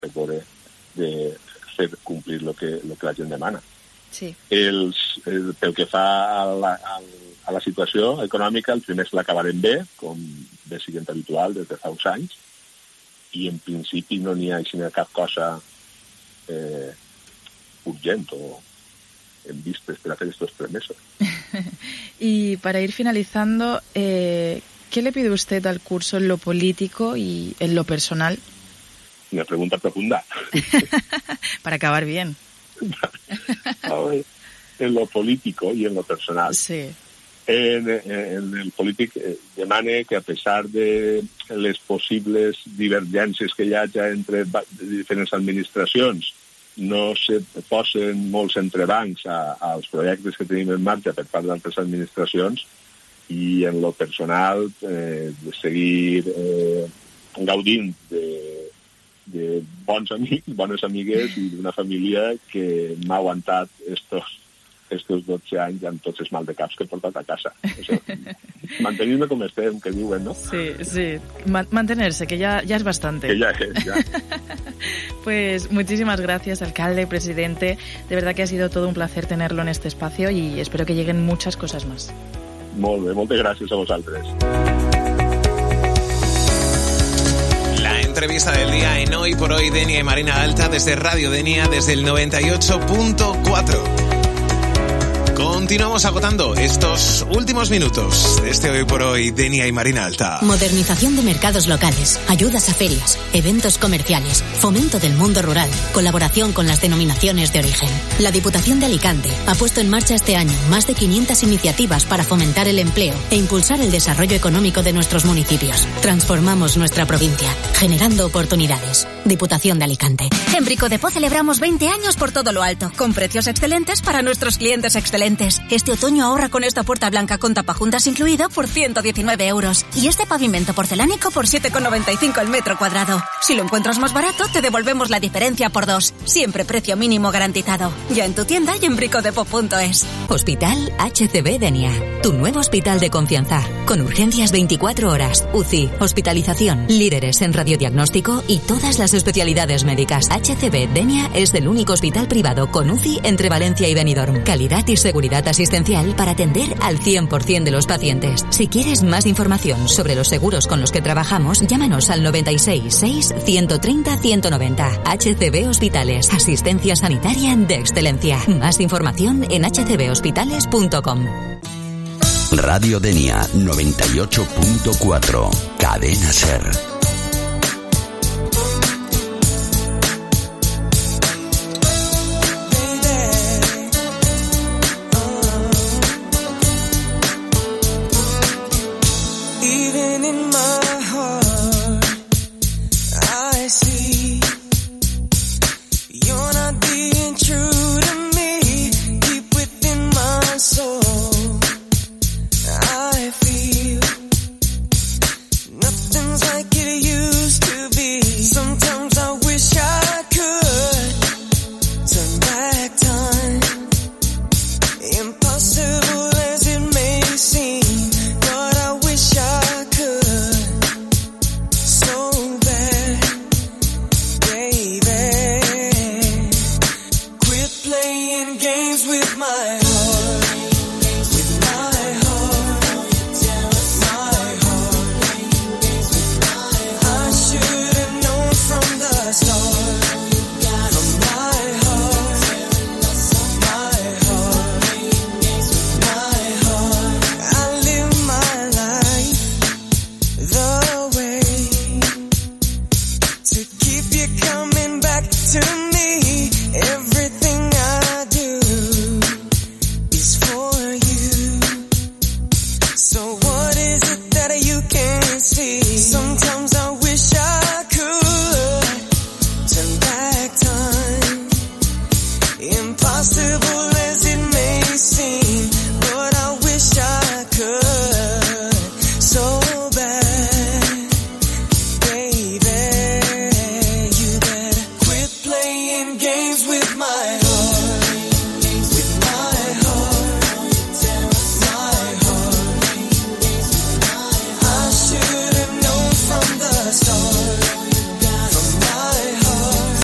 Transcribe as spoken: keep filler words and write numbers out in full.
de, de fer complir el que, el que la gent demana. Sí. Els, el, pel que fa a la, a, a la situació econòmica, el trimestre l'acabarem bé, com bé siguent habitual des de fa uns anys, i en principi no n'hi ha així cap cosa eh, urgent o en vistes para hacer estos tres meses. Y para ir finalizando, eh, ¿qué le pide usted al curso en lo político y en lo personal? Una pregunta profunda. Para acabar bien. En lo político y en lo personal. Sí. En, en el polític eh, demane que a pesar de les possibles divergències que hi hagi entre diferents administracions, no se posen molts entrebancs a, als projectes que tenim en marxa per part d'altres administracions, i en lo personal eh, de seguir eh, gaudint de, de bons amics, bones amigues i d'una família que m'ha aguantat estos estos dotze anys amb tots els mal de caps que he portat a casa. O sea, mantenir-me com estem, que diuen, ¿no? Sí, sí. Mantenerse, que ya, ya es bastante. Que ya es, ya. Pues muchísimas gracias, alcalde, presidente. De verdad que ha sido todo un placer tenerlo en este espacio y espero que lleguen muchas cosas más. Molt bé, moltes gràcies a vosaltres. La entrevista del día en Hoy por Hoy, Denia y Marina Alta, desde Radio Denia, desde el noventa y ocho punto cuatro. Continuamos agotando estos últimos minutos de este Hoy por Hoy, Denia y Marina Alta. Modernización de mercados locales, ayudas a ferias, eventos comerciales, fomento del mundo rural, colaboración con las denominaciones de origen. La Diputación de Alicante ha puesto en marcha este año más de quinientas iniciativas para fomentar el empleo e impulsar el desarrollo económico de nuestros municipios. Transformamos nuestra provincia, generando oportunidades. Diputación de Alicante. En Brico Depot celebramos veinte años por todo lo alto, con precios excelentes para nuestros clientes excelentes. Este otoño ahorra con esta puerta blanca con tapajuntas incluido por ciento diecinueve euros. Y este pavimento porcelánico por siete con noventa y cinco el metro cuadrado. Si lo encuentras más barato, te devolvemos la diferencia por dos. Siempre precio mínimo garantizado. Ya en tu tienda y en bricodepot punto es. Hospital H C B Denia. Tu nuevo hospital de confianza. Con urgencias veinticuatro horas, U C I, hospitalización, líderes en radiodiagnóstico y todas las especialidades médicas. H C B Denia es el único hospital privado con U C I entre Valencia y Benidorm. Calidad y seguridad asistencial para atender al cien por ciento de los pacientes. Si quieres más información sobre los seguros con los que trabajamos, llámanos al noventa y seis seis ciento treinta ciento noventa. H C B Hospitales, asistencia sanitaria de excelencia. Más información en h c b hospitales punto com. Radio Denia noventa y ocho punto cuatro, Cadena Ser. To